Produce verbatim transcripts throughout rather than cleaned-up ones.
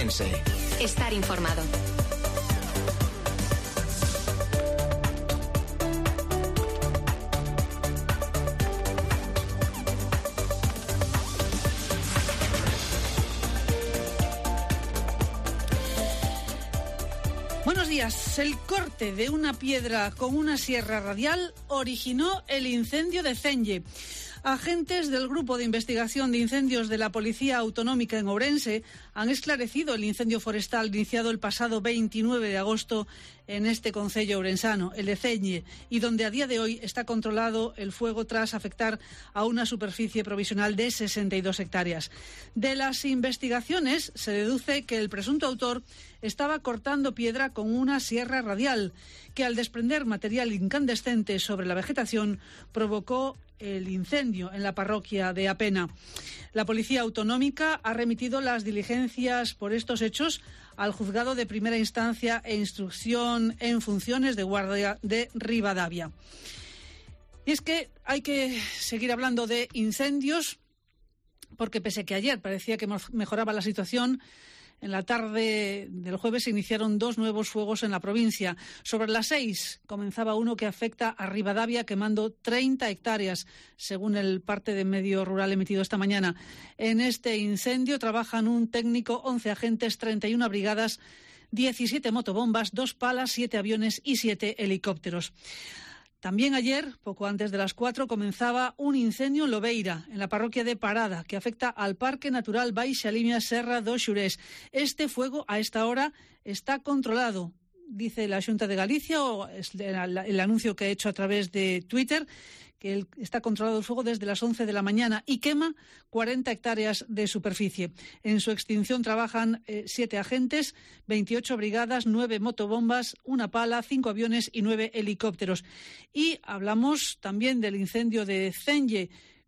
Ourense. Estar informado. Buenos días. El corte de una piedra con una sierra radial originó el incendio de Celle. Agentes del Grupo de Investigación de Incendios de la Policía Autonómica en Ourense han esclarecido el incendio forestal iniciado el pasado veintinueve de agosto en este concello ourensano, el de Celle, y donde a día de hoy está controlado el fuego tras afectar a una superficie provisional de sesenta y dos hectáreas. De las investigaciones se deduce que el presunto autor estaba cortando piedra con una sierra radial, que al desprender material incandescente sobre la vegetación provocó el incendio en la parroquia de Apena. La Policía Autonómica ha remitido las diligencias por estos hechos al Juzgado de Primera Instancia e Instrucción en Funciones de Guardia de Rivadavia. Y es que hay que seguir hablando de incendios, porque pese que ayer parecía que mejoraba la situación, en la tarde del jueves se iniciaron dos nuevos fuegos en la provincia. Sobre las seis comenzaba uno que afecta a Rivadavia, quemando treinta hectáreas, según el parte de medio rural emitido esta mañana. En este incendio trabajan un técnico, once agentes, treinta y una brigadas, diecisiete motobombas, dos palas, siete aviones y siete helicópteros. También ayer, poco antes de las cuatro, comenzaba un incendio en Lobeira, en la parroquia de Parada, que afecta al Parque Natural Baixa Limia Serra do Xurés. Este fuego, a esta hora, está controlado, dice la Xunta de Galicia, o el anuncio que ha hecho a través de Twitter, que está controlado el fuego desde las once de la mañana y quema cuarenta hectáreas de superficie. En su extinción trabajan eh, siete agentes, veintiocho brigadas, nueve motobombas, una pala, cinco aviones y nueve helicópteros. Y hablamos también del incendio de Celle.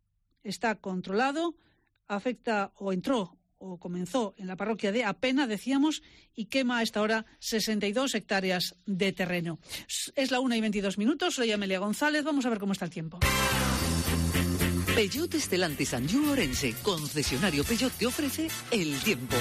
Está controlado, afecta o entró o comenzó en la parroquia de Apena, decíamos, y quema a esta hora sesenta y dos hectáreas de terreno. Es la una y veintidós minutos, soy Amelia González, vamos a ver cómo está el tiempo. Peugeot Stellantis Anjou Ourense, concesionario Peugeot, te ofrece el tiempo.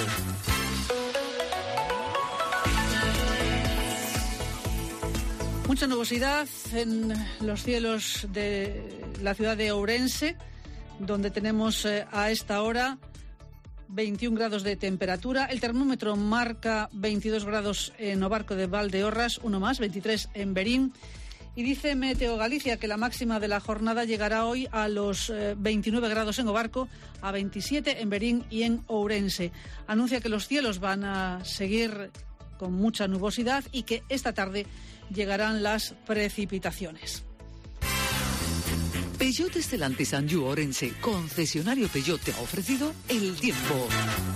Mucha nubosidad en los cielos de la ciudad de Ourense, donde tenemos eh, a esta hora veintiún grados de temperatura. El termómetro marca veintidós grados en Obarco de Valdeorras, uno más, veintitrés en Berín. Y dice Meteo Galicia que la máxima de la jornada llegará hoy a los eh, veintinueve grados en Obarco, a veintisiete en Berín y en Ourense. Anuncia que los cielos van a seguir con mucha nubosidad y que esta tarde llegarán las precipitaciones. Peugeot Stellantis Anjou Ourense, concesionario Peugeot, te ha ofrecido el tiempo.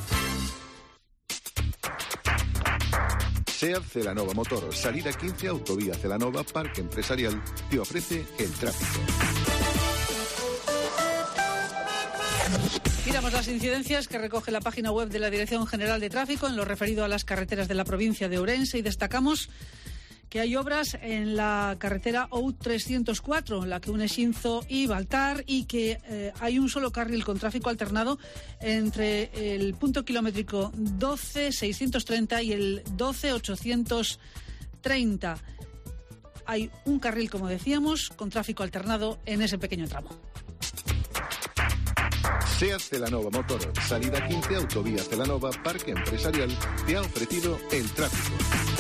SEAT Celanova Motor, salida quince, autovía Celanova, Parque Empresarial, te ofrece el tráfico. Miramos las incidencias que recoge la página web de la Dirección General de Tráfico en lo referido a las carreteras de la provincia de Ourense, y destacamos que hay obras en la carretera O U trescientos cuatro, la que une Xinzo y Baltar, y que eh, hay un solo carril con tráfico alternado entre el punto kilométrico doce seiscientos treinta y el doce ochocientos treinta. Hay un carril, como decíamos, con tráfico alternado en ese pequeño tramo. SEAT Celanova Motor, salida quince, autovía Celanova, Parque Empresarial, te ha ofrecido el tráfico.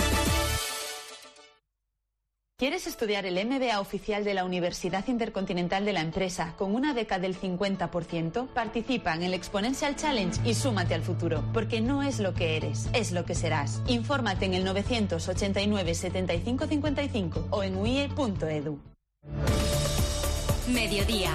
¿Quieres estudiar el M B A oficial de la Universidad Intercontinental de la Empresa con una beca del cincuenta por ciento? Participa en el Exponential Challenge y súmate al futuro, porque no es lo que eres, es lo que serás. Infórmate en el novecientos ochenta y nueve setenta y cinco cincuenta y cinco o en u i e punto e d u. Mediodía.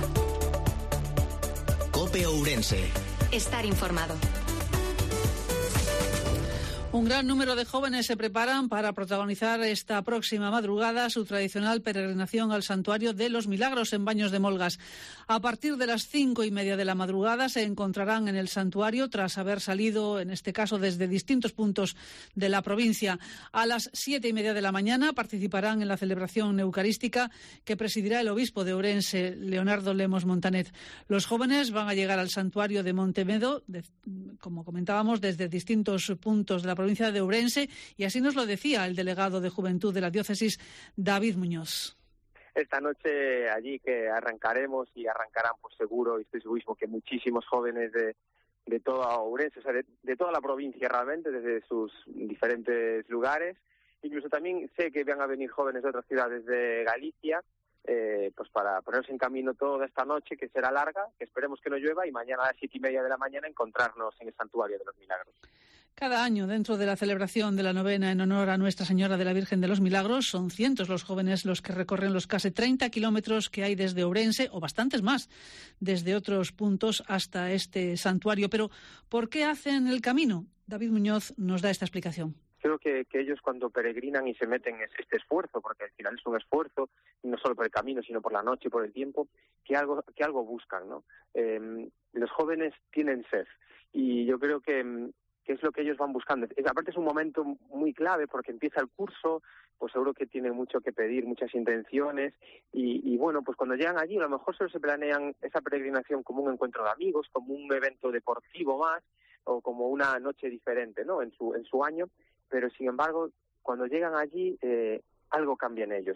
COPE Ourense. Estar informado. Un gran número de jóvenes se preparan para protagonizar esta próxima madrugada su tradicional peregrinación al Santuario de los Milagros en Baños de Molgas. A partir de las cinco y media de la madrugada se encontrarán en el santuario tras haber salido, en este caso, desde distintos puntos de la provincia. A las siete y media de la mañana participarán en la celebración eucarística que presidirá el obispo de Ourense, Leonardo Lemos Montanet. Los jóvenes van a llegar al santuario de Montemedo, de, como comentábamos, desde distintos puntos de la provincia provincia de Ourense, y así nos lo decía el delegado de Juventud de la diócesis, David Muñoz. Esta noche allí que arrancaremos y arrancarán pues seguro, y estoy segurísimo que muchísimos jóvenes de, de toda Ourense, o sea, de, de toda la provincia realmente, desde sus diferentes lugares. Incluso también sé que van a venir jóvenes de otras ciudades de Galicia, eh, pues para ponerse en camino toda esta noche, que será larga, que esperemos que no llueva, y mañana a las siete y media de la mañana encontrarnos en el Santuario de los Milagros. Cada año, dentro de la celebración de la novena en honor a Nuestra Señora de la Virgen de los Milagros, son cientos los jóvenes los que recorren los casi treinta kilómetros que hay desde Ourense, o bastantes más, desde otros puntos hasta este santuario. Pero, ¿por qué hacen el camino? David Muñoz nos da esta explicación. Creo que, que ellos cuando peregrinan y se meten en este esfuerzo, porque al final es un esfuerzo, no solo por el camino, sino por la noche y por el tiempo, que algo, que algo buscan, ¿no? Eh, los jóvenes tienen sed, y yo creo que... que es lo que ellos van buscando. Aparte es un momento muy clave porque empieza el curso, pues seguro que tienen mucho que pedir, muchas intenciones, y, y bueno, pues cuando llegan allí a lo mejor solo se planean esa peregrinación como un encuentro de amigos, como un evento deportivo más, o como una noche diferente, ¿no?, en su, en su año, pero sin embargo, cuando llegan allí, eh, algo cambia en ellos.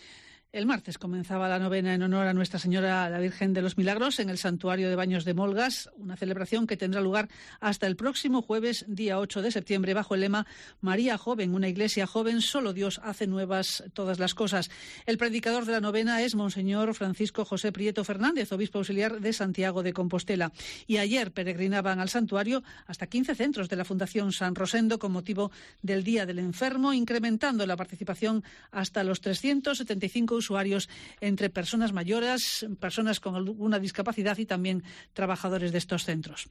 El martes comenzaba la novena en honor a Nuestra Señora la Virgen de los Milagros en el Santuario de Baños de Molgas, una celebración que tendrá lugar hasta el próximo jueves, día ocho de septiembre, bajo el lema María Joven, una iglesia joven, solo Dios hace nuevas todas las cosas. El predicador de la novena es Monseñor Francisco José Prieto Fernández, obispo auxiliar de Santiago de Compostela. Y ayer peregrinaban al santuario hasta quince centros de la Fundación San Rosendo con motivo del Día del Enfermo, incrementando la participación hasta los trescientos setenta y cinco usuarios entre personas mayores, personas con alguna discapacidad y también trabajadores de estos centros.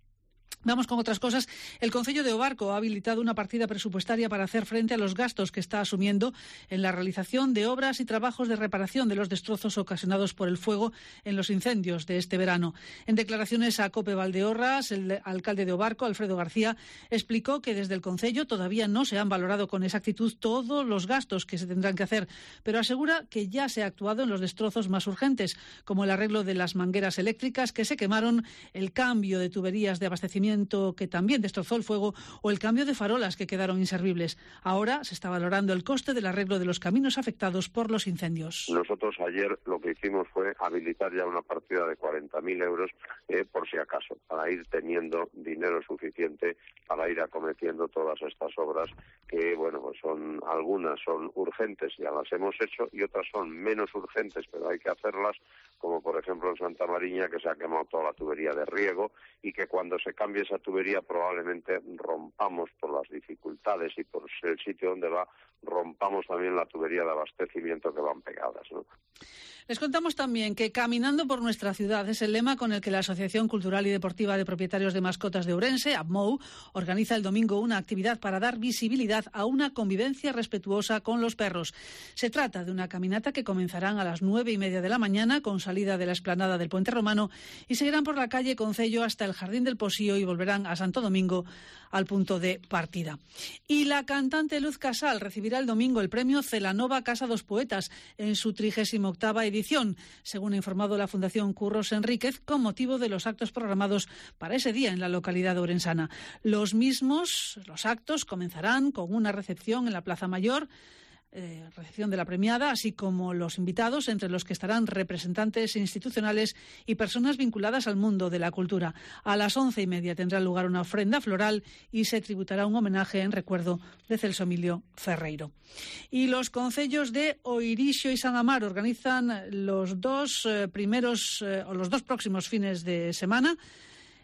Vamos con otras cosas. El Concello de Obarco ha habilitado una partida presupuestaria para hacer frente a los gastos que está asumiendo en la realización de obras y trabajos de reparación de los destrozos ocasionados por el fuego en los incendios de este verano. En declaraciones a COPE Valdeorras, el alcalde de Obarco, Alfredo García, explicó que desde el Concello todavía no se han valorado con exactitud todos los gastos que se tendrán que hacer, pero asegura que ya se ha actuado en los destrozos más urgentes, como el arreglo de las mangueras eléctricas que se quemaron, el cambio de tuberías de abastecimiento que también destrozó el fuego o el cambio de farolas que quedaron inservibles. Ahora se está valorando el coste del arreglo de los caminos afectados por los incendios. Nosotros ayer lo que hicimos fue habilitar ya una partida de cuarenta mil euros eh, por si acaso, para ir teniendo dinero suficiente para ir acometiendo todas estas obras que, bueno, pues son algunas son urgentes, ya las hemos hecho, y otras son menos urgentes, pero hay que hacerlas, como por ejemplo en Santa Mariña, que se ha quemado toda la tubería de riego y que cuando se cambie esa tubería probablemente rompamos por las dificultades y por el sitio donde va, rompamos también la tubería de abastecimiento que van pegadas, ¿no? Les contamos también que Caminando por nuestra ciudad es el lema con el que la Asociación Cultural y Deportiva de Propietarios de Mascotas de Ourense, A B M O U, organiza el domingo una actividad para dar visibilidad a una convivencia respetuosa con los perros. Se trata de una caminata que comenzarán a las nueve y media de la mañana con salida de la explanada del Puente Romano y seguirán por la calle Concello hasta el Jardín del Posío y volverán a Santo Domingo al punto de partida. Y la cantante Luz Casal recibirá el domingo el premio Celanova Casa dos Poetas en su trigésima octava edición, según ha informado la Fundación Curros Enríquez, con motivo de los actos programados para ese día en la localidad orensana. Los mismos, los actos, comenzarán con una recepción en la Plaza Mayor, Eh, recepción de la premiada, así como los invitados, entre los que estarán representantes institucionales y personas vinculadas al mundo de la cultura. A las once y media tendrá lugar una ofrenda floral y se tributará un homenaje en recuerdo de Celso Emilio Ferreiro. Y los concellos de Oirixo y San Amaro organizan los dos eh, primeros eh, o los dos próximos fines de semana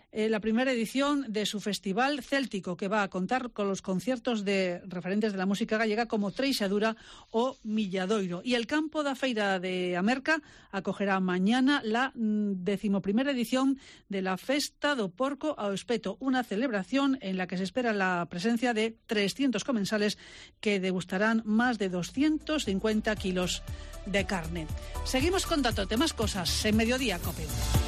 eh, la primera edición de su Festival Céltico, que va a contar con los conciertos de referentes de la música gallega como Treixadura o Milladoiro. Y el campo da Feira de Amerca acogerá mañana la decimoprimera edición de la Festa do Porco ao Espeto, una celebración en la que se espera la presencia de trescientos comensales que degustarán más de doscientos cincuenta kilos de carne. Seguimos contándote más cosas en Mediodía Cope.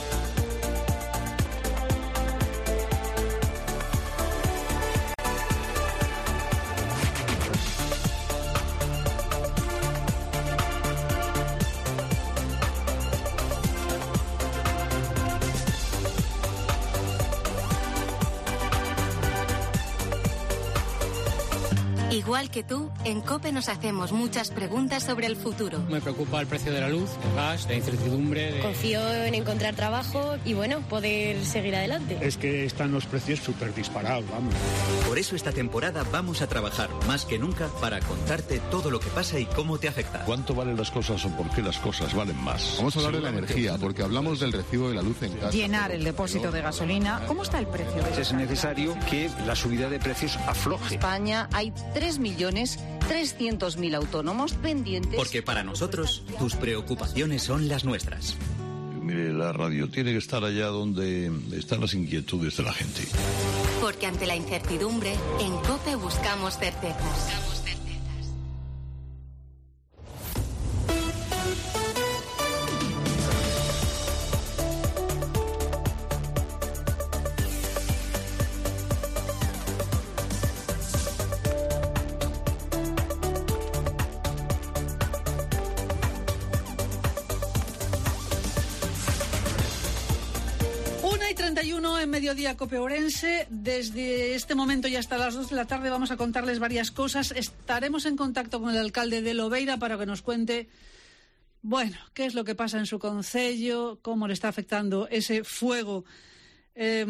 Igual que tú, en COPE nos hacemos muchas preguntas sobre el futuro. Me preocupa el precio de la luz, el gas, la incertidumbre. De... Confío en encontrar trabajo y, bueno, poder seguir adelante. Es que están los precios súper disparados, vamos. Por eso esta temporada vamos a trabajar más que nunca para contarte todo lo que pasa y cómo te afecta. ¿Cuánto valen las cosas o por qué las cosas valen más? Vamos a hablar de la energía, porque hablamos del recibo de la luz en casa. Llenar el depósito de gasolina. ¿Cómo está el precio de Es necesario que la subida de precios afloje. En España hay tres millones trescientos mil autónomos pendientes. Porque para nosotros, tus preocupaciones son las nuestras. Mire, la radio tiene que estar allá donde están las inquietudes de la gente. Porque ante la incertidumbre, en COPE buscamos certezas. treinta y uno en Mediodía Cope Ourense. Desde este momento y hasta las dos de la tarde vamos a contarles varias cosas. Estaremos en contacto con el alcalde de Lobeira para que nos cuente, bueno, qué es lo que pasa en su concello, cómo le está afectando ese fuego eh,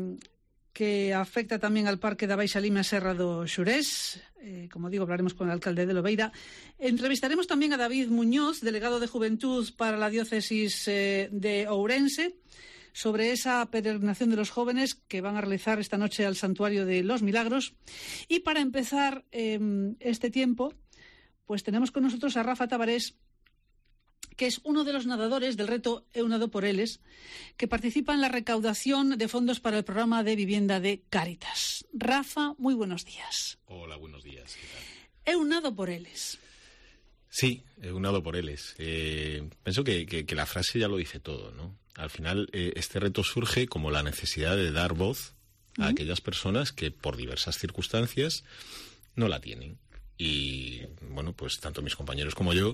que afecta también al Parque da Baixa Lima Serra do Xurés. Eh, como digo, hablaremos con el alcalde de Lobeira. Entrevistaremos también a David Muñoz, delegado de Juventud para la diócesis eh, de Ourense, sobre esa peregrinación de los jóvenes que van a realizar esta noche al Santuario de los Milagros. Y para empezar eh, este tiempo, pues tenemos con nosotros a Rafa Tabarés, que es uno de los nadadores del reto Eu Nado por Eles, que participa en la recaudación de fondos para el programa de vivienda de Cáritas. Rafa, muy buenos días. Hola, buenos días. ¿Qué tal? Eu Nado por Eles. Sí, Eu Nado por Eles. Eh, pienso que, que, que la frase ya lo dice todo, ¿no? Al final, eh, este reto surge como la necesidad de dar voz a ¿Mm? aquellas personas que, por diversas circunstancias, no la tienen. Y, bueno, pues tanto mis compañeros como yo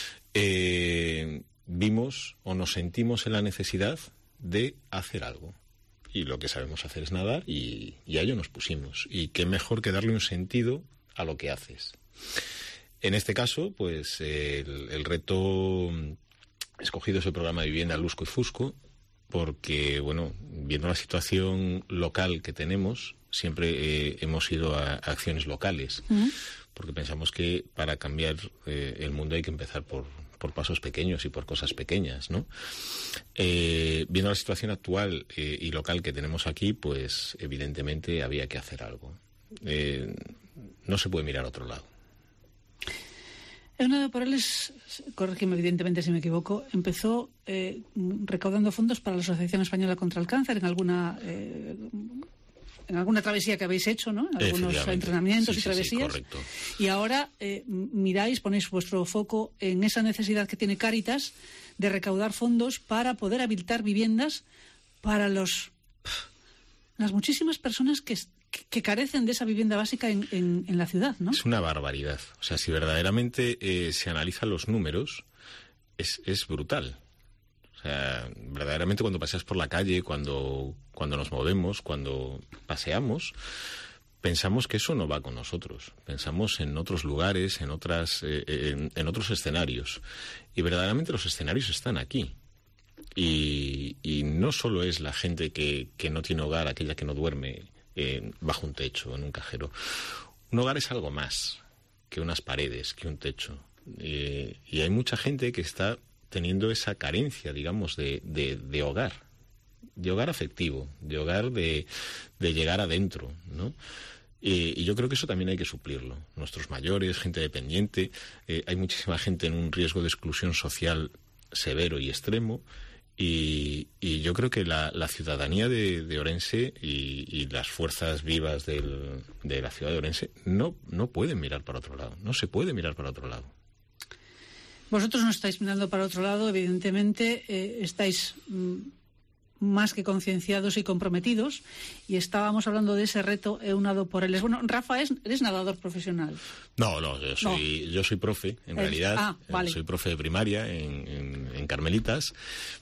eh, vimos o nos sentimos en la necesidad de hacer algo. Y lo que sabemos hacer es nadar y, y a ello nos pusimos. Y qué mejor que darle un sentido a lo que haces. En este caso, pues eh, el, el reto escogido es el programa de vivienda Lusco y Fusco, porque, bueno, viendo la situación local que tenemos, siempre eh, hemos ido a, a acciones locales, uh-huh. porque pensamos que para cambiar eh, el mundo hay que empezar por, por pasos pequeños y por cosas pequeñas, ¿no? Eh, viendo la situación actual eh, y local que tenemos aquí, pues evidentemente había que hacer algo. Eh, no se puede mirar a otro lado. Eu Nado por Eles, corrígeme evidentemente si me equivoco, empezó eh, recaudando fondos para la Asociación Española contra el Cáncer en alguna eh, en alguna travesía que habéis hecho, ¿no? En algunos entrenamientos sí, y travesías. Sí, sí, y ahora eh, miráis, ponéis vuestro foco en esa necesidad que tiene Cáritas de recaudar fondos para poder habilitar viviendas para los las muchísimas personas que que carecen de esa vivienda básica en, en, en la ciudad, ¿no? Es una barbaridad. O sea, si verdaderamente eh, se analizan los números, es, es brutal. O sea, verdaderamente cuando paseas por la calle, cuando, cuando nos movemos, cuando paseamos, pensamos que eso no va con nosotros. Pensamos en otros lugares, en, otras, eh, en, en otros escenarios. Y verdaderamente los escenarios están aquí. Y, y no solo es la gente que, que no tiene hogar, aquella que no duerme Eh, bajo un techo, en un cajero. Un hogar es algo más que unas paredes, que un techo. Eh, y hay mucha gente que está teniendo esa carencia, digamos, de, de, de hogar. de hogar afectivo, de hogar de, de llegar adentro, ¿no? Eh, y yo creo que eso también hay que suplirlo. Nuestros mayores, gente dependiente, eh, hay muchísima gente en un riesgo de exclusión social severo y extremo, y, y yo creo que la, la ciudadanía de, de Orense y, y las fuerzas vivas del, de la ciudad de Orense no, no pueden mirar para otro lado, no se puede mirar para otro lado. Vosotros no estáis mirando para otro lado, evidentemente, eh, estáis mm, más que concienciados y comprometidos, y estábamos hablando de ese reto eunado por él. Bueno, Rafa, ¿es, ¿eres nadador profesional? No, no, yo soy, no. Yo soy profe, en es, realidad. Ah, vale. Soy profe de primaria en, en, en Carmelitas,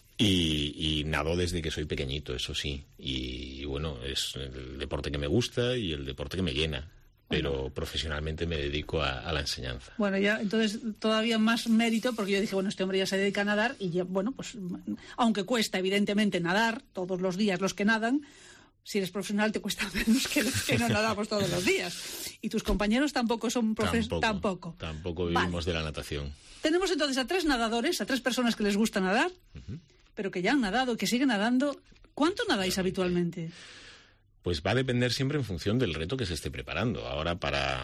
y, y nado desde que soy pequeñito, eso sí. Y, y bueno, es el deporte que me gusta y el deporte que me llena. Pero bueno, profesionalmente me dedico a, a la enseñanza. Bueno, ya entonces todavía más mérito, porque yo dije, bueno, este hombre ya se dedica a nadar y ya, bueno, pues aunque cuesta evidentemente nadar todos los días los que nadan, si eres profesional te cuesta menos que los que no nadamos todos los días. Y tus compañeros tampoco son profes, tampoco. Tampoco, tampoco vivimos vale. de la natación. Tenemos entonces a tres nadadores, a tres personas que les gusta nadar, uh-huh. pero que ya han nadado, que siguen nadando. ¿Cuánto nadáis Realmente. habitualmente? Pues va a depender siempre en función del reto que se esté preparando. Ahora para,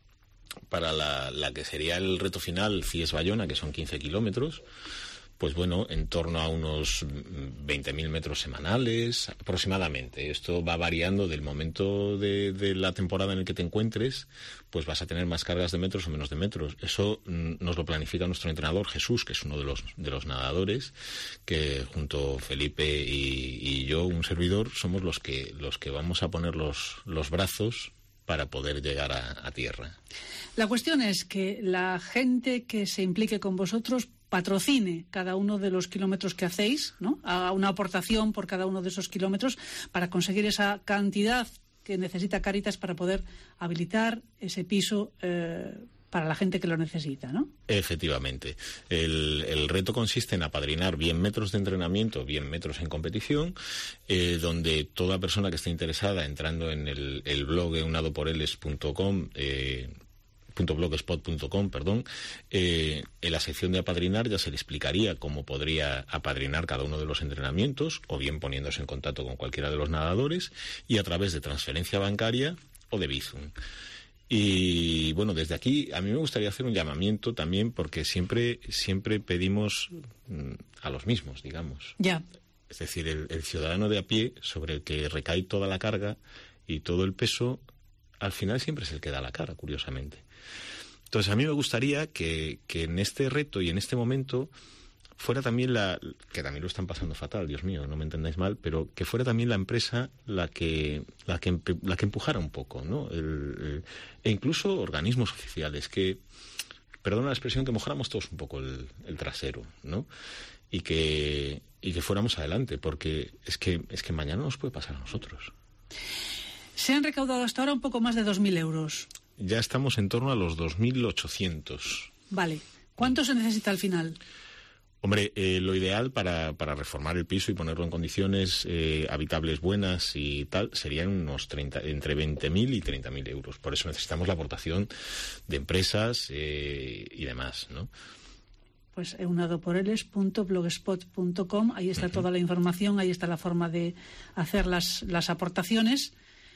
para la, la que sería el reto final, C I E S Bayona, que son quince kilómetros, pues bueno, en torno a unos veinte mil metros semanales aproximadamente. Esto va variando del momento de, de la temporada en el que te encuentres, pues vas a tener más cargas de metros o menos de metros. Eso mm, nos lo planifica nuestro entrenador Jesús, que es uno de los, de los nadadores, que junto a Felipe y, y yo, un servidor, somos los que, los que vamos a poner los, los brazos para poder llegar a, a tierra. La cuestión es que la gente que se implique con vosotros patrocine cada uno de los kilómetros que hacéis, ¿no? A una aportación por cada uno de esos kilómetros para conseguir esa cantidad que necesita Cáritas para poder habilitar ese piso eh, para la gente que lo necesita, ¿no? Efectivamente. El, el reto consiste en apadrinar bien metros de entrenamiento, bien metros en competición, eh, donde toda persona que esté interesada, entrando en el, el blog eunadoporeles punto com, eh, .blogspot punto com, perdón, eh, en la sección de apadrinar ya se le explicaría cómo podría apadrinar cada uno de los entrenamientos, o bien poniéndose en contacto con cualquiera de los nadadores, y a través de transferencia bancaria o de Bizum. Y bueno, desde aquí a mí me gustaría hacer un llamamiento también, porque siempre, siempre pedimos mm, a los mismos, digamos. Ya. Es decir, el, el ciudadano de a pie, sobre el que recae toda la carga y todo el peso, al final siempre es el que da la cara, curiosamente. Entonces, a mí me gustaría que, que en este reto y en este momento fuera también la... que también lo están pasando fatal, Dios mío, no me entendáis mal, pero que fuera también la empresa la que la que, la que empujara un poco, ¿no? El, el, e incluso organismos oficiales, que, perdona la expresión, que mojáramos todos un poco el, el trasero, ¿no? Y que, y que fuéramos adelante, porque es que, es que mañana nos puede pasar a nosotros. Se han recaudado hasta ahora un poco más de dos mil euros. Ya estamos en torno a los dos mil ochocientos. Vale. ¿Cuánto se necesita al final? Hombre, eh, lo ideal para, para reformar el piso y ponerlo en condiciones eh, habitables buenas y tal, serían unos treinta, entre veinte mil y treinta mil euros. Por eso necesitamos la aportación de empresas eh, y demás, ¿no? Pues eunadoporeles punto blogspot punto com, ahí está uh-huh. toda la información, ahí está la forma de hacer las, las aportaciones.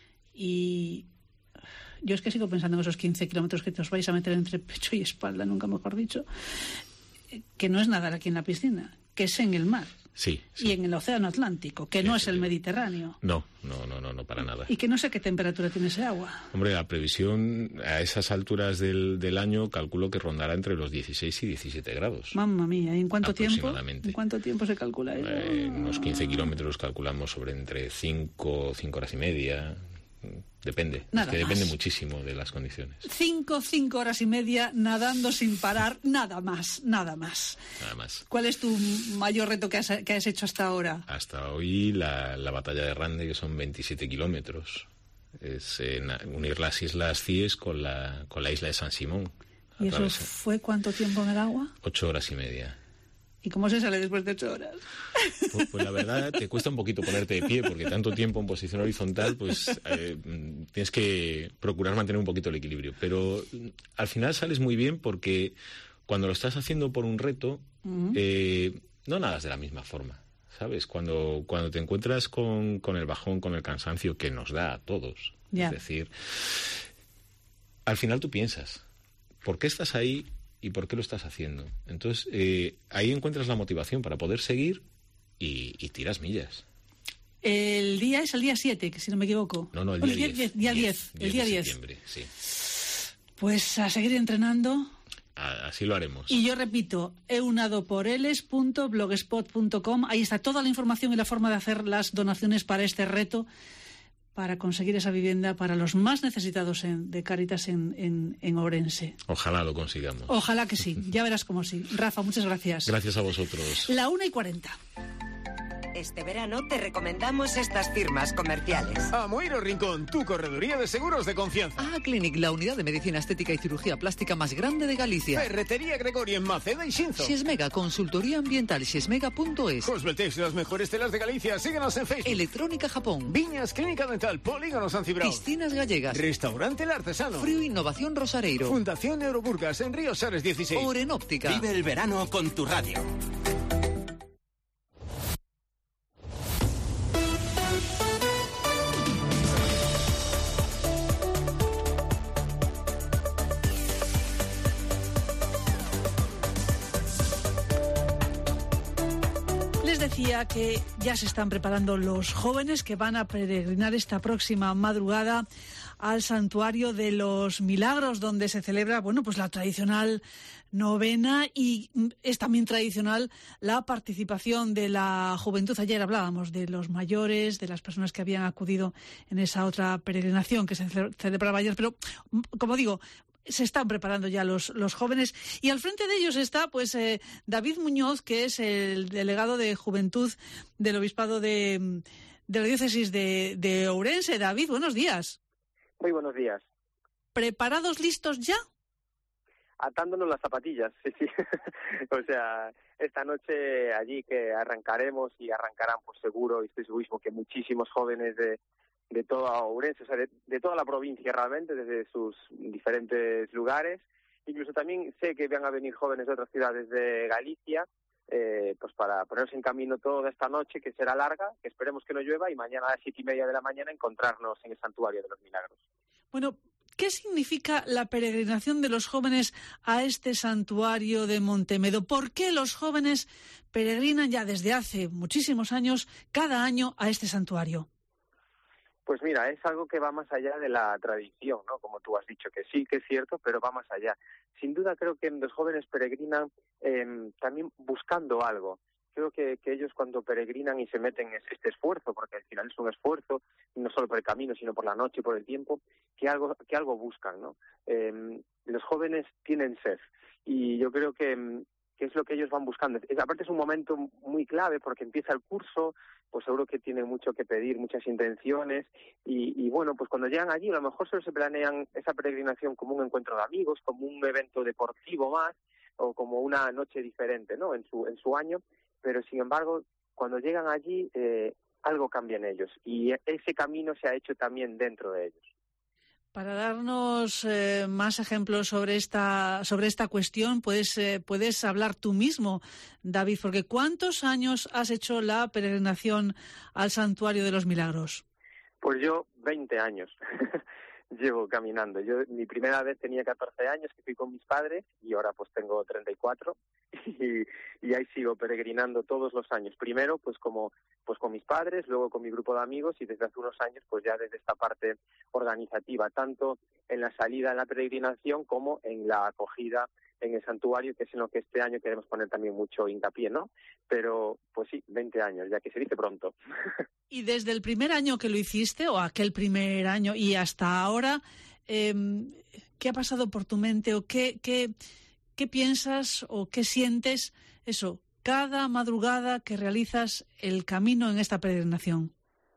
Y yo es que sigo pensando en esos quince kilómetros que te os vais a meter entre pecho y espalda, nunca mejor dicho, que no es nadar aquí en la piscina, que es en el mar. Sí, sí. Y en el océano Atlántico, que sí, no es el Mediterráneo. No, no, no, no, no, para nada. Y que no sé qué temperatura tiene ese agua. Hombre, la previsión a esas alturas del, del año calculo que rondará entre los dieciséis y diecisiete grados. Mamma mía, ¿y en cuánto tiempo? ¿En cuánto tiempo se calcula eso? Eh, unos quince kilómetros calculamos sobre entre cinco, cinco horas y media. Depende, nada es que más. Depende muchísimo de las condiciones. Cinco, cinco horas y media nadando sin parar, nada más, nada más. Nada más. ¿Cuál es tu mayor reto que has, que has hecho hasta ahora? Hasta hoy la, la batalla de Rande, que son veintisiete kilómetros. Es eh, unir las islas C I E S con la, con la isla de San Simón. ¿Y eso fue cuánto tiempo en el agua? Ocho horas y media. ¿Y cómo se sale después de ocho horas? Pues, pues la verdad te cuesta un poquito ponerte de pie, porque tanto tiempo en posición horizontal, pues eh, tienes que procurar mantener un poquito el equilibrio. Pero al final sales muy bien, porque cuando lo estás haciendo por un reto, uh-huh. eh, no nadas de la misma forma. ¿sabes? Cuando, cuando te encuentras con, con el bajón, con el cansancio que nos da a todos. Ya. Es decir, al final tú piensas, ¿por qué estás ahí y por qué lo estás haciendo? Entonces, eh, ahí encuentras la motivación para poder seguir y, y tiras millas. El día es el día siete, que si no me equivoco. No, no, el día diez. Día diez, el día diez. De septiembre, sí. Pues a seguir entrenando. Así lo haremos. Y yo repito, eunadoporeles punto blogspot punto com. Ahí está toda la información y la forma de hacer las donaciones para este reto, para conseguir esa vivienda para los más necesitados en, de Cáritas en, en, en Ourense. Ojalá lo consigamos. Ojalá que sí. Ya verás cómo sí. Rafa, muchas gracias. Gracias a vosotros. La una y cuarenta. Este verano te recomendamos estas firmas comerciales. Amoiro Rincón, tu correduría de seguros de confianza. A Clinic, la unidad de medicina estética y cirugía plástica más grande de Galicia. Ferretería Gregorio en Maceda y Xinzo. Xesmega, consultoría ambiental, xesmega punto es. Cosmeltex, las mejores telas de Galicia. Síguenos en Facebook. Electrónica Japón. Viñas, Clínica Dental, Polígono San Cibrao. Piscinas Gallegas. Restaurante El Artesano. Frío Innovación Rosareiro. Fundación Neuroburgas en Río Sares dieciséis. Orenóptica. Vive el verano con tu radio. Decía que ya se están preparando los jóvenes que van a peregrinar esta próxima madrugada al Santuario de los Milagros, donde se celebra, bueno, pues la tradicional novena, y es también tradicional la participación de la juventud. Ayer hablábamos de los mayores, de las personas que habían acudido en esa otra peregrinación que se celebraba ayer, pero como digo, se están preparando ya los, los jóvenes, y al frente de ellos está pues eh, David Muñoz, que es el delegado de Juventud del Obispado de, de la Diócesis de, de Ourense. David, buenos días. Muy buenos días. ¿Preparados, listos ya? Atándonos las zapatillas, sí, sí. O sea, esta noche allí que arrancaremos, y arrancarán pues seguro, y estoy segurísimo que muchísimos jóvenes de de toda Ourense, o sea, de, de toda la provincia realmente, desde sus diferentes lugares. Incluso también sé que van a venir jóvenes de otras ciudades de Galicia, eh, pues para ponerse en camino toda esta noche, que será larga, que esperemos que no llueva, y mañana a las siete y media de la mañana encontrarnos en el Santuario de los Milagros. Bueno, ¿qué significa la peregrinación de los jóvenes a este santuario de Montemedo? ¿Por qué los jóvenes peregrinan ya desde hace muchísimos años, cada año, a este santuario? Pues mira, es algo que va más allá de la tradición, ¿no? Como tú has dicho, que sí, que es cierto, pero va más allá. Sin duda creo que los jóvenes peregrinan eh, también buscando algo. Creo que, que ellos cuando peregrinan y se meten en este esfuerzo, porque al final es un esfuerzo, no solo por el camino, sino por la noche y por el tiempo, que algo, que algo buscan, ¿no? Eh, los jóvenes tienen sed, y yo creo que... que es lo que ellos van buscando. Aparte es un momento muy clave porque empieza el curso, pues seguro que tienen mucho que pedir, muchas intenciones, y, y bueno, pues cuando llegan allí a lo mejor solo se planean esa peregrinación como un encuentro de amigos, como un evento deportivo más, o como una noche diferente, ¿no?, en su, en su año, pero sin embargo, cuando llegan allí, eh, algo cambia en ellos, y ese camino se ha hecho también dentro de ellos. Para darnos eh, más ejemplos sobre esta sobre esta cuestión, puedes eh, puedes hablar tú mismo, David, porque ¿cuántos años has hecho la peregrinación al Santuario de los Milagros? Pues yo veinte años llevo caminando. Yo mi primera vez tenía catorce años, que fui con mis padres, y ahora pues tengo treinta y cuatro, y, y ahí sigo peregrinando todos los años. Primero pues como pues con mis padres, luego con mi grupo de amigos, y desde hace unos años pues ya desde esta parte organizativa, tanto en la salida en la peregrinación como en la acogida en el santuario, que es en lo que este año queremos poner también mucho hincapié, ¿no? Pero pues sí, veinte años, ya que se dice pronto. Y desde el primer año que lo hiciste, o aquel primer año, y hasta ahora, eh, ¿qué ha pasado por tu mente, o qué, qué, qué piensas o qué sientes, eso, cada madrugada que realizas el camino en esta peregrinación?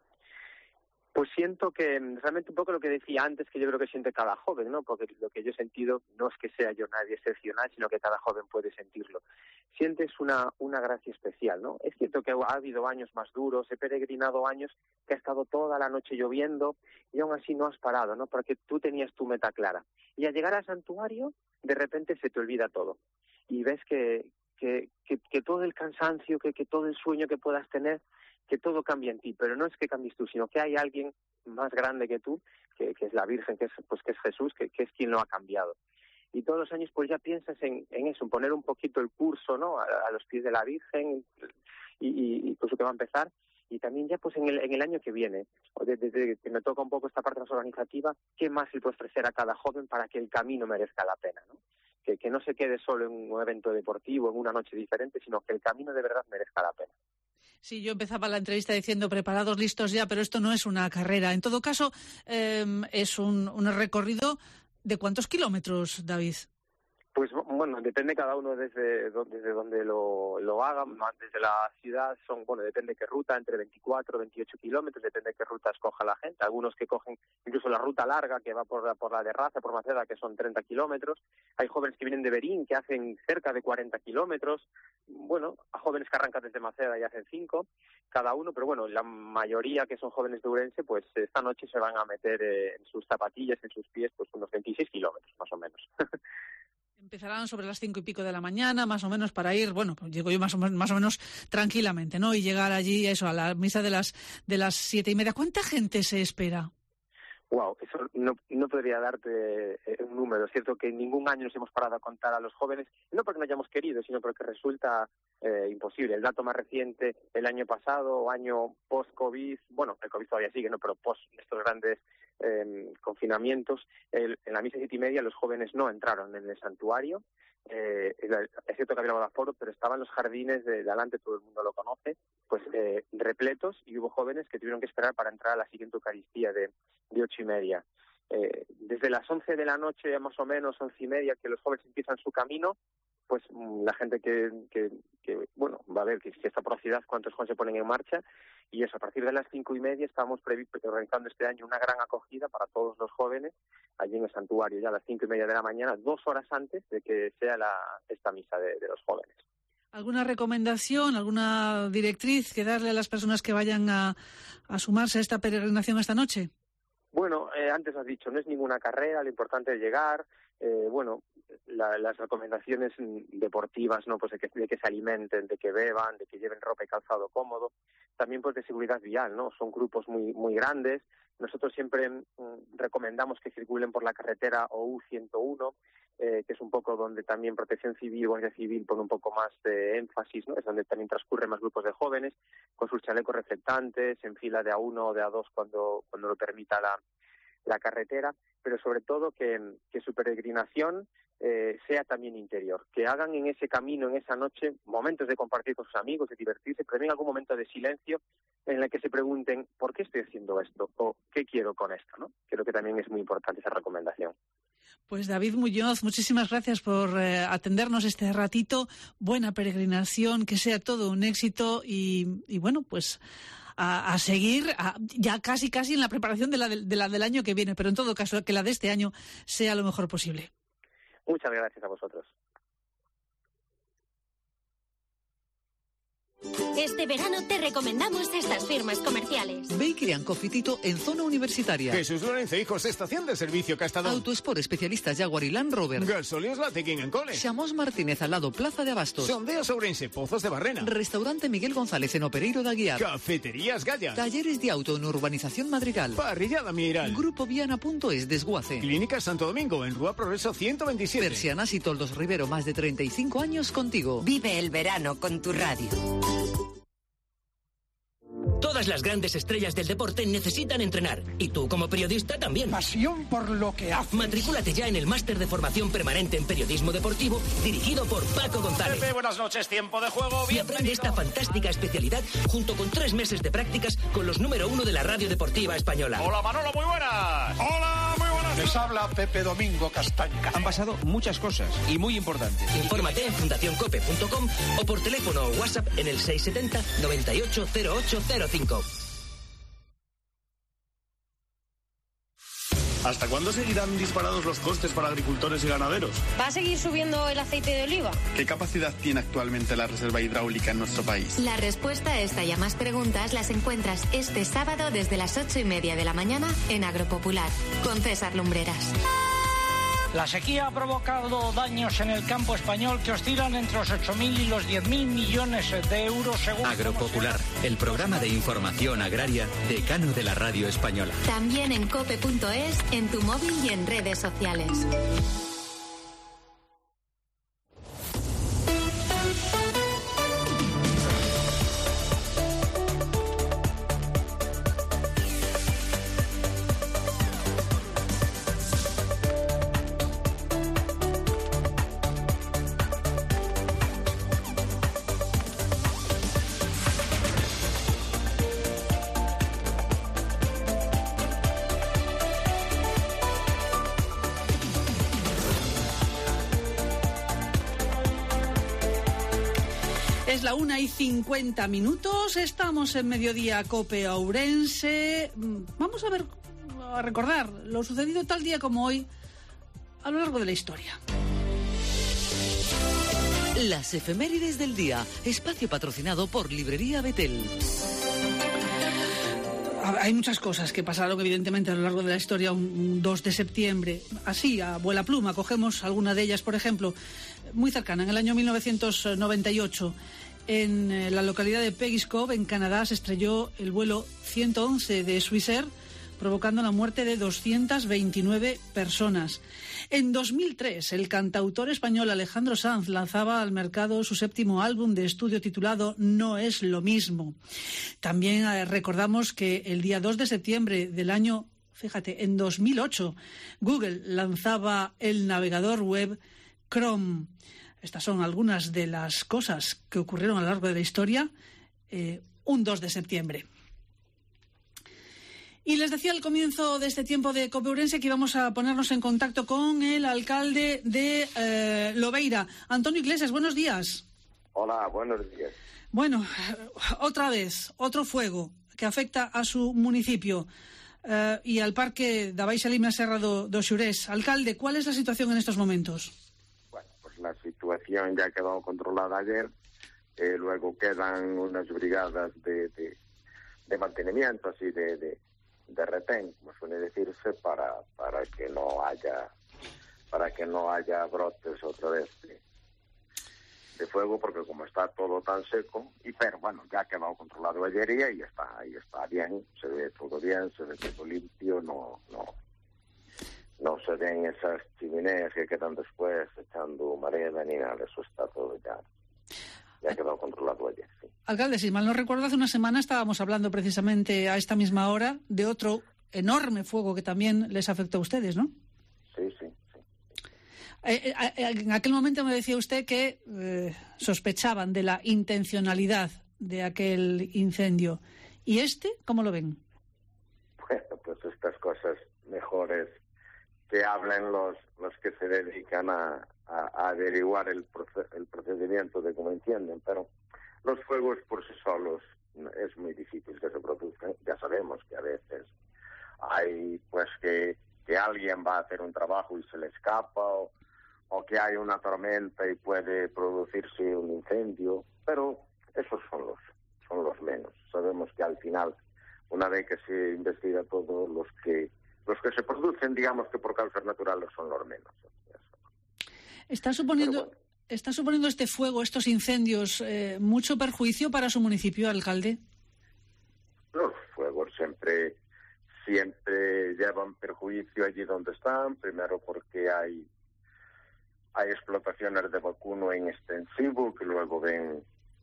Pues siento que realmente un poco lo que decía antes, que yo creo que siente cada joven, ¿no? Porque lo que yo he sentido no es que sea yo nadie excepcional, sino que cada joven puede sentirlo. Sientes una una gracia especial, ¿no? Es cierto que ha habido años más duros, he peregrinado años que ha estado toda la noche lloviendo y aún así no has parado, ¿no? Porque tú tenías tu meta clara. Y al llegar al santuario, de repente se te olvida todo. Y ves que que, que, que todo el cansancio, que, que todo el sueño que puedas tener, que todo cambia en ti, pero no es que cambies tú, sino que hay alguien más grande que tú, que, que es la Virgen, que es, pues que es Jesús, que, que es quien lo ha cambiado. Y todos los años pues ya piensas en, en eso, en poner un poquito el curso, ¿no?, a, a los pies de la Virgen, y, y, y pues que va a empezar, y también ya pues en el, en el año que viene, desde, desde que me toca un poco esta parte más organizativa, ¿qué más le puedo ofrecer a cada joven para que el camino merezca la pena, ¿no? Que, que no se quede solo en un evento deportivo, en una noche diferente, sino que el camino de verdad merezca la pena. Sí, yo empezaba la entrevista diciendo preparados, listos ya, pero esto no es una carrera. En todo caso, eh, es un, un recorrido de ¿cuántos kilómetros, David? Pues bueno, depende cada uno desde, desde donde lo, lo haga. Desde la ciudad son, bueno, depende qué ruta, entre veinticuatro, veintiocho kilómetros, depende qué ruta escoja la gente. Algunos que cogen incluso la ruta larga, que va por la, por la de Raza, por Maceda, que son treinta kilómetros. Hay jóvenes que vienen de Berín, que hacen cerca de cuarenta kilómetros. Bueno, a jóvenes que arrancan desde Maceda y hacen cinco, cada uno, pero bueno, la mayoría que son jóvenes de Ourense, pues esta noche se van a meter eh, en sus zapatillas, en sus pies, pues unos veintiséis kilómetros, más o menos. Empezarán sobre las cinco y pico de la mañana, más o menos, para ir, bueno, pues llego yo más o menos, más o menos tranquilamente, ¿no? Y llegar allí, eso, a la misa de las de las siete y media. ¿Cuánta gente se espera? Wow, eso no, no podría darte un número. Es cierto que en ningún año nos hemos parado a contar a los jóvenes, no porque no hayamos querido, sino porque resulta eh, imposible. El dato más reciente, el año pasado, año post-COVID, bueno, el COVID todavía sigue, ¿no?, pero post estos grandes eh, confinamientos, el, en la misa siete y media los jóvenes no entraron en el santuario. Eh, es cierto que había aforo, pero estaban los jardines de, de delante, todo el mundo lo conoce, pues eh, repletos, y hubo jóvenes que tuvieron que esperar para entrar a la siguiente Eucaristía de, de ocho y media. Eh, desde las once de la noche, más o menos, once y media, que los jóvenes empiezan su camino, pues la gente que, que, que bueno, va a ver que si está por la ciudad, cuántos jóvenes se ponen en marcha, y eso, a partir de las cinco y media estamos organizando este año una gran acogida para todos los jóvenes allí en el santuario, ya a las cinco y media de la mañana, dos horas antes de que sea la, esta misa de, de los jóvenes. ¿Alguna recomendación, alguna directriz que darle a las personas que vayan a, a sumarse a esta peregrinación esta noche? Bueno, eh, antes has dicho, no es ninguna carrera, lo importante es llegar. Eh, bueno, la, las recomendaciones deportivas, ¿no?, pues de que, de que se alimenten, de que beban, de que lleven ropa y calzado cómodo. También pues de seguridad vial, ¿no? Son grupos muy muy grandes. Nosotros siempre mm, recomendamos que circulen por la carretera O U ciento uno, eh, que es un poco donde también Protección Civil, Guardia Civil pone un poco más de énfasis, ¿no? Es donde también transcurren más grupos de jóvenes, con sus chalecos reflectantes, en fila de A uno o de A dos cuando, cuando lo permita la, la carretera, pero sobre todo que, que su peregrinación eh, sea también interior, que hagan en ese camino, en esa noche, momentos de compartir con sus amigos, de divertirse, pero también algún momento de silencio en el que se pregunten ¿por qué estoy haciendo esto? O ¿qué quiero con esto? ¿no? Creo que también es muy importante esa recomendación. Pues David Muñoz, muchísimas gracias por eh, atendernos este ratito. Buena peregrinación, que sea todo un éxito y, y bueno, pues a, a seguir a, ya casi casi en la preparación de la, de, de la del año que viene, pero en todo caso que la de este año sea lo mejor posible. Muchas gracias a vosotros. Este verano te recomendamos estas firmas comerciales. Bakery and Coffee Tito en zona universitaria. Jesús Lorenzo Hijos, estación de servicio Castadón. Autosport, especialistas Jaguar y Land Rover. Gasolios Late King and Cole. Chamos Martínez al lado Plaza de Abastos. Sondeos Ourense, Pozos de Barrena. Restaurante Miguel González en Opereiro de Aguiar. Cafeterías Galla. Talleres de auto en Urbanización Madrigal. Parrillada Miral. Grupo Viana punto es Desguace. Clínica Santo Domingo en Rúa Progreso ciento veintisiete. Persianas y Toldos Rivero, más de treinta y cinco años contigo. Vive el verano con tu radio. Todas las grandes estrellas del deporte necesitan entrenar. Y tú, como periodista, también. Pasión por lo que haces. Matrículate ya en el máster de formación permanente en periodismo deportivo, dirigido por Paco González. Pepe, buenas noches, tiempo de juego. Y aprende esta fantástica especialidad junto con tres meses de prácticas con los número uno de la radio deportiva española. Hola, Manolo, muy buenas. Hola, muy buenas. Les habla Pepe Domingo Castaña. Han pasado muchas cosas y muy importantes. Infórmate en fundación cope punto com o por teléfono o WhatsApp en el seis setenta noventa y ocho cero ocho cero cinco. ¿Hasta cuándo seguirán disparados los costes para agricultores y ganaderos? ¿Va a seguir subiendo el aceite de oliva? ¿Qué capacidad tiene actualmente la reserva hidráulica en nuestro país? La respuesta a esta y a más preguntas las encuentras este sábado desde las ocho y media de la mañana en Agropopular, con César Lumbreras. La sequía ha provocado daños en el campo español que oscilan entre los ocho mil y los diez mil millones de euros según... Agropopular, el programa de información agraria decano de la radio española. También en cope punto es, en tu móvil y en redes sociales. Es la una y cincuenta minutos, estamos en Mediodía Cope Ourense. Vamos a ver, a recordar lo sucedido tal día como hoy a lo largo de la historia. Las efemérides del día, espacio patrocinado por Librería Betel. Hay muchas cosas que pasaron evidentemente a lo largo de la historia un dos de septiembre. Así, a vuela pluma, cogemos alguna de ellas, por ejemplo, muy cercana, en el año mil novecientos noventa y ocho, en la localidad de Pegiscove, en Canadá, se estrelló el vuelo ciento once de Swissair, provocando la muerte de doscientas veintinueve personas. En dos mil tres, el cantautor español Alejandro Sanz lanzaba al mercado su séptimo álbum de estudio titulado No es lo mismo. También eh, recordamos que el día dos de septiembre del año, fíjate, en dos mil ocho, Google lanzaba el navegador web Chrome. Estas son algunas de las cosas que ocurrieron a lo largo de la historia eh, un dos de septiembre. Y les decía al comienzo de este tiempo de Cope Ourense que íbamos a ponernos en contacto con el alcalde de eh, Lobeira. Antonio Iglesias, buenos días. Hola, buenos días. Bueno, otra vez, otro fuego que afecta a su municipio eh, y al parque da Baixa Limia Serra do, do Xurés. Alcalde, ¿cuál es la situación en estos momentos? Bueno, pues la situación ya quedó controlada ayer. Eh, luego quedan unas brigadas de, de, de mantenimiento, así de... de de retén, como suele decirse, para para que no haya para que no haya brotes otra vez de, de fuego, porque como está todo tan seco, y pero bueno, ya quedó controlado ayer y está, ahí está bien, se ve todo bien, se ve todo limpio, no no no se ven esas chimeneas que quedan después echando humareda ni nada, eso está todo ya ya quedó controlado ayer, sí. Alcalde, si mal no recuerdo, hace una semana estábamos hablando precisamente a esta misma hora de otro enorme fuego que también les afectó a ustedes, ¿no? Sí, sí, sí. Eh, eh, en aquel momento me decía usted que eh, sospechaban de la intencionalidad de aquel incendio. ¿Y este, cómo lo ven? Bueno, pues estas cosas mejores que hablen los, los que se dedican a... A, a averiguar el, proce- el procedimiento de cómo encienden, pero los fuegos por sí solos es muy difícil que se produzcan. Ya sabemos que a veces hay pues que, que alguien va a hacer un trabajo y se le escapa, o, o que hay una tormenta y puede producirse un incendio, pero esos son los, son los menos. Sabemos que al final, una vez que se investiga todo, los que, los que se producen, digamos que por causas naturales, son los menos. ¿Está suponiendo, bueno, ¿Está suponiendo este fuego, estos incendios, eh, mucho perjuicio para su municipio, alcalde? Los fuegos siempre siempre llevan perjuicio allí donde están, primero porque hay hay explotaciones de vacuno en extensivo que luego ven,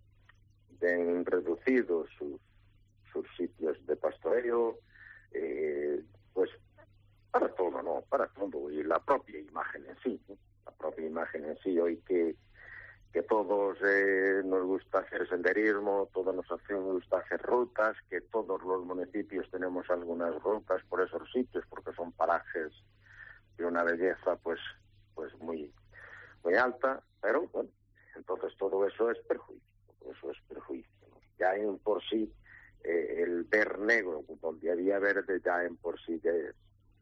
ven reducidos sus, sus sitios de pastoreo, eh, pues para todo, ¿no? Para todo, y la propia imagen en sí, ¿no? La propia imagen en sí, hoy que, que todos eh, nos gusta hacer senderismo, todos nos gusta hacer rutas, que todos los municipios tenemos algunas rutas por esos sitios, porque son parajes de una belleza pues pues muy muy alta, pero bueno, entonces todo eso es perjuicio, todo eso es perjuicio, ¿no? Ya en por sí, eh, el ver negro, donde había verde, ya en por sí ya es,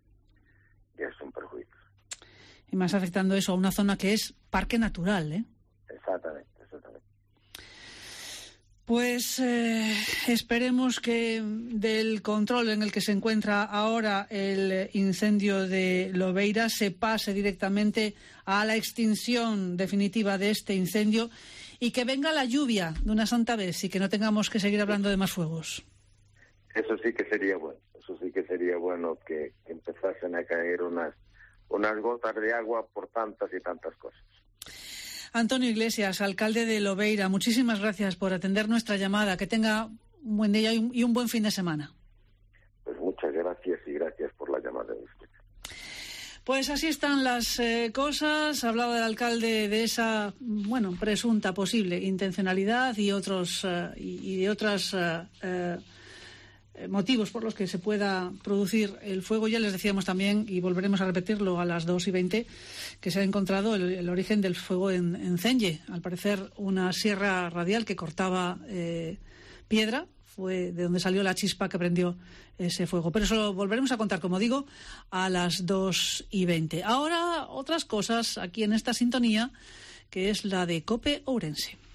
ya es un perjuicio. Y más afectando eso a una zona que es parque natural, ¿eh? Exactamente, exactamente. Pues eh, esperemos que del control en el que se encuentra ahora el incendio de Lobeira se pase directamente a la extinción definitiva de este incendio y que venga la lluvia de una santa vez y que no tengamos que seguir hablando de más fuegos. Eso sí que sería bueno, eso sí que sería bueno que, que empezasen a caer unas, unas gotas de agua por tantas y tantas cosas. Antonio Iglesias, alcalde de Lobeira, muchísimas gracias por atender nuestra llamada. Que tenga un buen día y un, y un buen fin de semana. Pues muchas gracias y gracias por la llamada de usted. Pues así están las eh, cosas. Hablaba el alcalde de esa, bueno, presunta posible intencionalidad y otros eh, y, y de otras eh, eh, motivos por los que se pueda producir el fuego. Ya les decíamos también, y volveremos a repetirlo a las dos y veinte, que se ha encontrado el, el origen del fuego en, en Cenlle. Al parecer, una sierra radial que cortaba eh, piedra fue de donde salió la chispa que prendió ese fuego. Pero eso lo volveremos a contar, como digo, a las dos y veinte. Ahora, otras cosas aquí en esta sintonía, que es la de COPE Ourense.